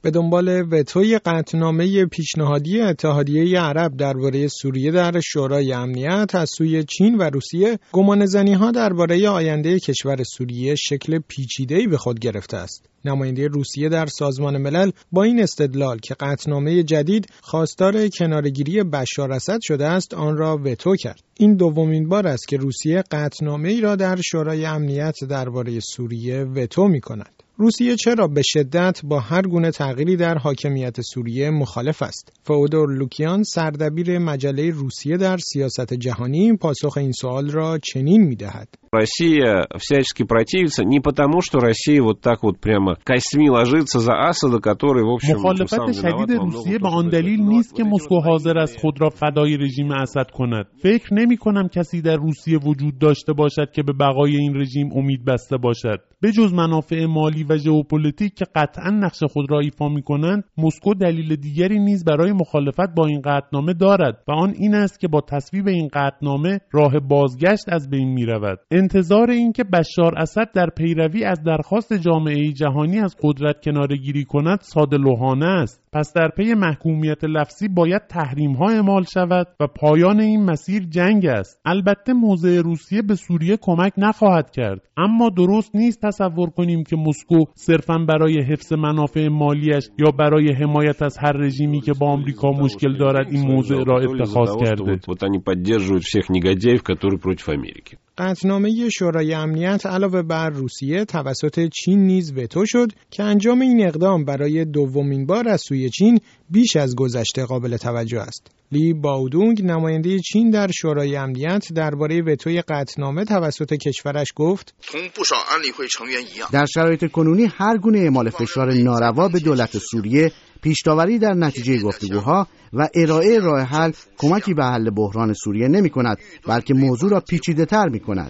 به دنبال وتوی قطعنامه پیشنهادی اتحادیه عرب درباره سوریه در شورای امنیت از سوی چین و روسیه، گمانه‌زنی‌ها درباره آینده کشور سوریه شکل پیچیده‌ای به خود گرفته است. نماینده روسیه در سازمان ملل با این استدلال که قطعنامه جدید خواستار کناره‌گیری بشار اسد شده است، آن را وتو کرد. این دومین بار است که روسیه قطعنامه‌ای را در شورای امنیت درباره سوریه وتو می‌کند. روسیه چرا به شدت با هر گونه تغییری در حاکمیت سوریه مخالف است؟ فئودور لوکیان، سردبیر مجله روسیه در سیاست جهانی، پاسخ این سوال را چنین می‌دهد: Россия всячески противится не потому, что Россия вот так вот прямо костьми ложится за Асада, который, в общем, مخالفت شدید روسیه به آن دلیل نیست که مسکو حاضر است خود را فدای رژیم اسد کند. فکر نمی‌کنم کسی در روسیه وجود داشته باشد که به بقای این رژیم امید بسته باشد. به جز منافع مالی و ژئوپلیتیک که قطعاً نقش خود را ایفا می‌کنند، مسکو دلیل دیگری نیز برای مخالفت با این قطعنامه دارد و آن این است که با تصویب این قطعنامه راه بازگشت از بین می‌رود. انتظار این که بشار اسد در پیروی از درخواست جامعه جهانی از قدرت کناره‌گیری کند ساده لوحانه است. پس در پی محکومیت لفظی باید تحریم‌ها اعمال شود و پایان این مسیر جنگ است. البته موضع روسیه به سوریه کمک نخواهد کرد، اما درست نیست تصور کنیم که مسکو صرفاً برای حفظ منافع مالیش یا برای حمایت از هر رژیمی که با آمریکا مشکل دارد این موضع را اتخاذ کرده. قطعنامه شورای امنیت علاوه بر روسیه توسط چین نیز وتو شد که انجام این اقدام برای دومین بار از سوی چین بیش از گذشته قابل توجه است. لی باودونگ، نماینده چین در شورای امنیت، درباره وتوی قطعنامه توسط کشورش گفت: در شرایط کنونی هر گونه اعمال فشار ناروا به دولت سوریه، پیش‌داوری در نتیجه گفتگوها و ارائه راه حل کمکی به حل بحران سوریه نمی‌کند، بلکه موضوع را پیچیده‌تر می‌کند.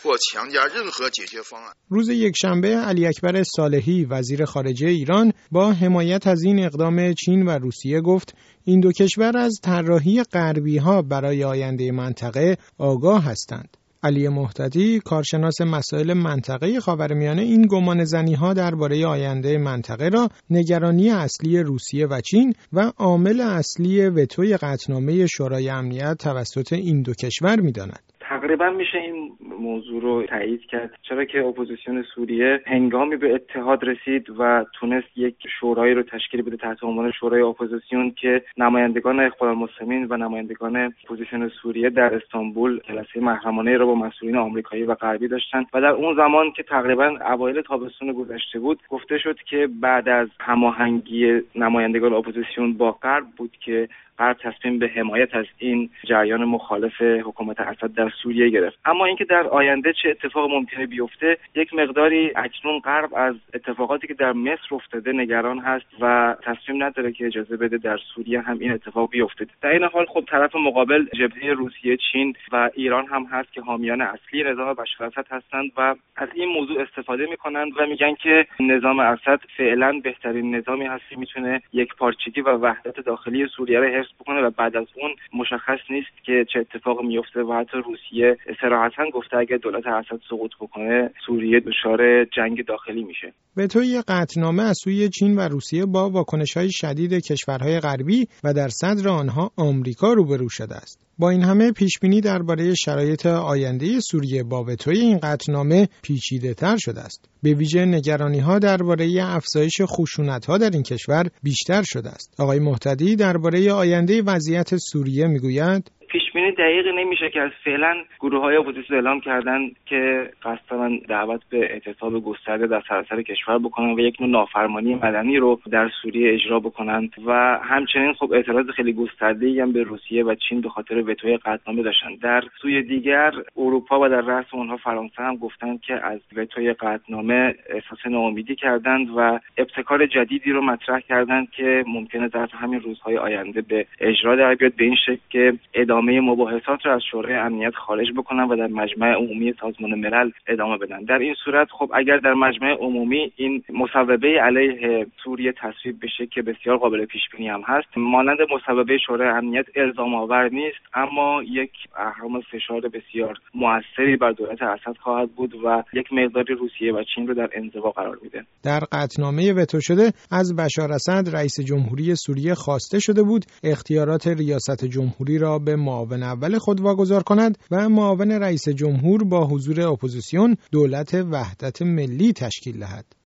روز یکشنبه علی اکبر صالحی، وزیر خارجه ایران، با حمایت از این اقدام چین و روسیه گفت این دو کشور از طراحی غربی‌ها برای آینده منطقه آگاه هستند. علی مهتدی، کارشناس مسائل منطقه خاورمیانه، این گمانه‌زنی‌ها درباره آینده منطقه را نگرانی اصلی روسیه و چین و عامل اصلی وتوی قطعنامه شورای امنیت توسط این دو کشور می‌داند. تقریبا میشه این موضوع رو تایید کرد، چرا که اپوزیسیون سوریه هنگامی به اتحاد رسید و تونست یک شورایی رو تشکیل بده تحت عنوان شورای اپوزیسیون که نمایندگان اخوان‌المسلمین و نمایندگان اپوزیسیون سوریه در استانبول جلسه محرمانه رو با مسئولین آمریکایی و غربی داشتن و در اون زمان که تقریبا اوایل تابستون گذشته بود گفته شد که بعد از هماهنگی نمایندگان اپوزیسیون با غرب بود که غرب تصمیم به حمایت از این جریان مخالف حکومت اسد در سوریه گرفت. اما اینکه در آینده چه اتفاق ممکنه بیفته، یک مقداری اکنون غرب از اتفاقاتی که در مصر افتاده نگران هست و تصمیم نداره که اجازه بده در سوریه هم این اتفاق بیفته. در این حال خب طرف مقابل جبهه روسیه، چین و ایران هم هست که حامیان اصلی نظام بشار اسد هستند و از این موضوع استفاده میکنند و میگن که نظام اسد فعلا بهترین نظامی هست که میتونه یک پارچگی و وحدت داخلی سوریه رو حفظ بکنه و بعد از اون مشخص نیست که چه اتفاقی میفته و حتی روسیه صراحتاً گفته اگه دولت اسد سقوط بکنه سوریه دچار جنگ داخلی میشه. وتوی قطعنامه از سوی چین و روسیه با واکنش‌های شدید کشورهای غربی و در صدر آنها آمریکا روبرو شده است. با این همه پیشبینی درباره شرایط آینده سوریه با وتوی این قطعنامه پیچیده‌تر شده است. به ویژه نگرانی‌ها درباره افزایش خشونت‌ها در این کشور بیشتر شده است. آقای مهتدی درباره آینده وضعیت سوریه میگوید: پیشبینی دقیقی نمیشه که از فعلا گروه‌های اپوزیسیون اعلام کردن که قصد دارن دعوت به اعتصاب گسترده در سراسر کشور بکنن و یک نوع نافرمانی مدنی رو در سوریه اجرا بکنن و همچنین خب اعتراض خیلی گسترده‌ای هم به روسیه و چین به خاطر وتوی قطعنامه داشتن. در سوی دیگر اروپا و در رأس اونها فرانسه هم گفتن که از وتوی قطعنامه احساس ناامیدی کردند و ابتکار جدیدی رو مطرح کردند که ممکنه در همین روزهای آینده به اجرا در بیاد، به این شکل که ادامه مباحثات را از شورای امنیت خارج بکنن و در مجمع عمومی سازمان ملل ادامه بدن. در این صورت خب اگر در مجمع عمومی این مصوبه علیه سوریه تصویب بشه که بسیار قابل پیش بینی هم هست، مانند مصوبه شورای امنیت الزام آور نیست، اما یک اهرم فشار بسیار موثری بر دولت اسد خواهد بود و یک مقداری روسیه و چین رو در انزوا قرار میده. در قطعنامه وتو شده از بشار اسد رئیس جمهوری سوریه خواسته شده بود اختیارات ریاست جمهوری را به معاون اول خود واگذار کند و معاون رئیس جمهور با حضور اپوزیسیون دولت وحدت ملی تشکیل دهد.